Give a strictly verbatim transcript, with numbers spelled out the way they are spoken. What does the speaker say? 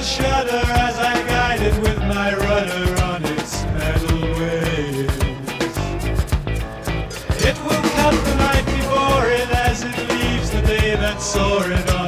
shudder as I guide it with my rudder on its metal waves. It will cut the night before it as it leaves the day that saw it on.